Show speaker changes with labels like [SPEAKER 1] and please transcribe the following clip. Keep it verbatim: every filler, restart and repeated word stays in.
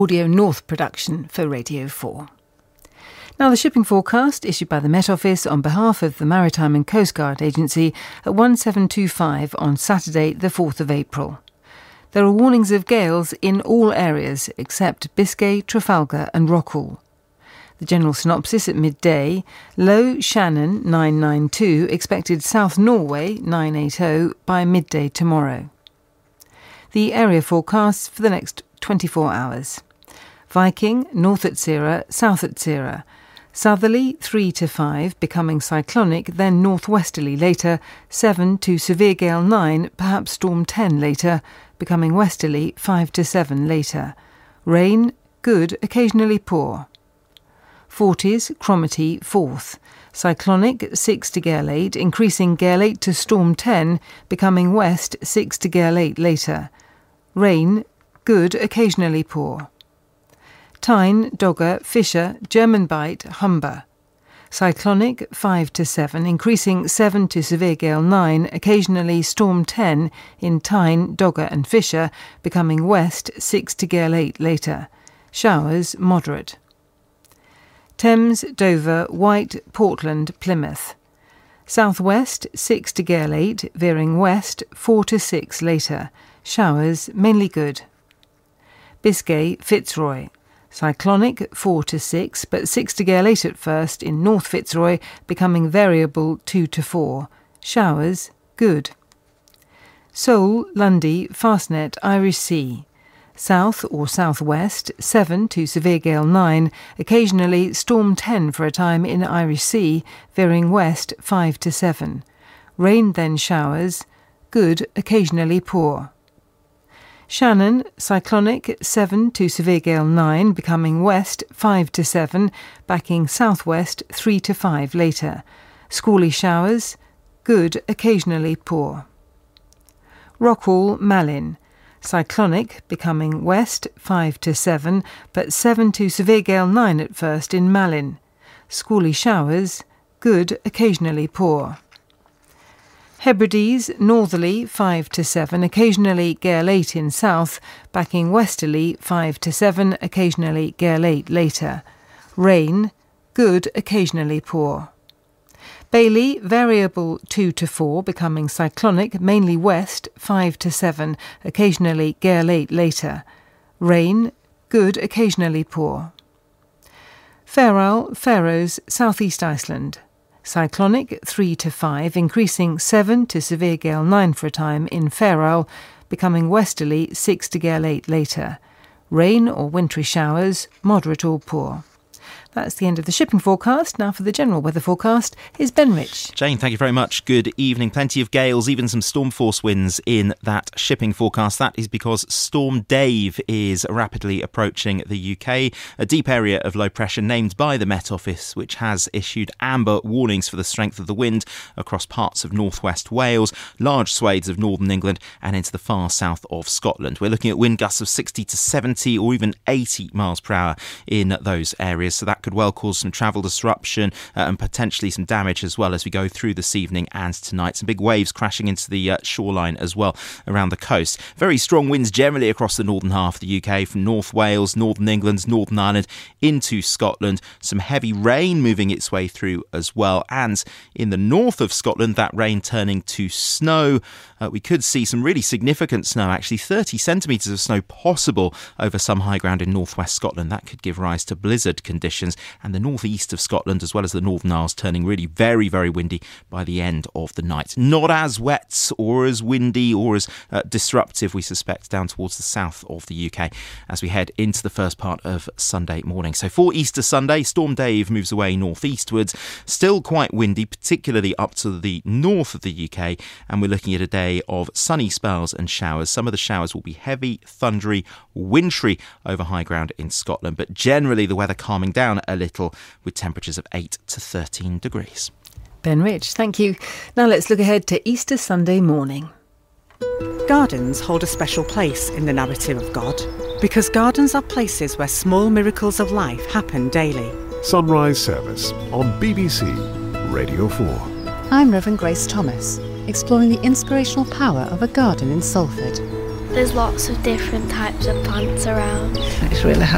[SPEAKER 1] Audio North production for Radio four. Now, the shipping forecast issued by the Met Office on behalf of the Maritime and Coast Guard Agency at one seven two five on Saturday the fourth of April. There are warnings of gales in all areas except Biscay, Trafalgar and Rockall. The general synopsis at midday: low Shannon nine nine two, expected South Norway nine eighty by midday tomorrow. The area forecasts for the next twenty-four hours. Viking, north at Sira, south at Sira. Southerly three to five, becoming cyclonic, then northwesterly later, seven to severe gale nine, perhaps storm ten later, becoming westerly five to seven later. Rain, good, occasionally poor. forties, Cromarty fourth. Cyclonic six to gale eight, increasing gale eight to storm ten, becoming west six to gale eight later. Rain, good, occasionally poor. Tyne, Dogger, Fisher, German Bight, Humber. Cyclonic five to seven, increasing seven to severe gale nine, occasionally storm ten in Tyne, Dogger and Fisher, becoming west six to gale eight later. Showers moderate. Thames, Dover, White, Portland, Plymouth. Southwest six to gale eight, veering west four to six later. Showers mainly good. Biscay, Fitzroy. Cyclonic four to six, but six to gale eight at first in North Fitzroy, becoming variable two to four. Showers good. Seoul, Lundy, Fastnet, Irish Sea. South or southwest seven to severe gale nine, occasionally storm ten for a time in Irish Sea, veering west five to seven. Rain then showers, good, occasionally poor. Shannon, cyclonic seven to severe gale nine, becoming west five to seven, backing southwest three to five later. Squally showers, good, occasionally poor. Rockall, Malin. Cyclonic, becoming west five to seven, but seven to severe gale nine at first in Malin. Squally showers, good, occasionally poor. Hebrides, northerly five to seven, occasionally gale eight in south, backing westerly five to seven, occasionally gale eight later. Rain, good, occasionally poor. Bailey, variable two to four, becoming cyclonic, mainly west five to seven, occasionally gale eight later. Rain, good, occasionally poor. Faroe, Faroes, southeast Iceland. Cyclonic three to five, increasing seven to severe gale nine for a time in Faroe, becoming westerly six to gale eight later. Rain or wintry showers, moderate or poor. That's the end of the shipping forecast. Now for the general weather forecast is Ben Rich.
[SPEAKER 2] Jane, thank you very much. Good evening. Plenty of gales, even some storm force winds in that shipping forecast. That is because Storm Dave is rapidly approaching the U K, a deep area of low pressure named by the Met Office, which has issued amber warnings for the strength of the wind across parts of northwest Wales, large swathes of northern England and into the far south of Scotland. We're looking at wind gusts of sixty to seventy or even eighty miles per hour in those areas, so that could well cause some travel disruption uh, and potentially some damage as well as we go through this evening and tonight. Some big waves crashing into the uh, shoreline as well around the coast. Very strong winds generally across the northern half of the U K, from North Wales, Northern England, Northern Ireland into Scotland. Some heavy rain moving its way through as well, and in the north of Scotland that rain turning to snow. Uh, we could see some really significant snow, actually thirty centimetres of snow possible over some high ground in northwest Scotland. That could give rise to blizzard conditions, and the northeast of Scotland as well as the Northern Isles turning really very, very windy by the end of the night. Not as wet or as windy or as uh, disruptive, we suspect, down towards the south of the U K as we head into the first part of Sunday morning. So for Easter Sunday, Storm Dave moves away northeastwards, still quite windy, particularly up to the north of the U K, and we're looking at a day of sunny spells and showers. Some of the showers will be heavy, thundery, wintry over high ground in Scotland, but generally the weather calming down a little with temperatures of eight to thirteen degrees.
[SPEAKER 1] Ben Rich, thank you. Now let's look ahead to Easter Sunday morning.
[SPEAKER 3] Gardens hold a special place in the narrative of God because gardens are places where small miracles of life happen daily.
[SPEAKER 4] Sunrise service on B B C Radio four.
[SPEAKER 5] I'm Reverend Grace Thomas, exploring the inspirational power of a garden in Salford.
[SPEAKER 6] There's lots of different types of plants around.
[SPEAKER 7] It's really helpful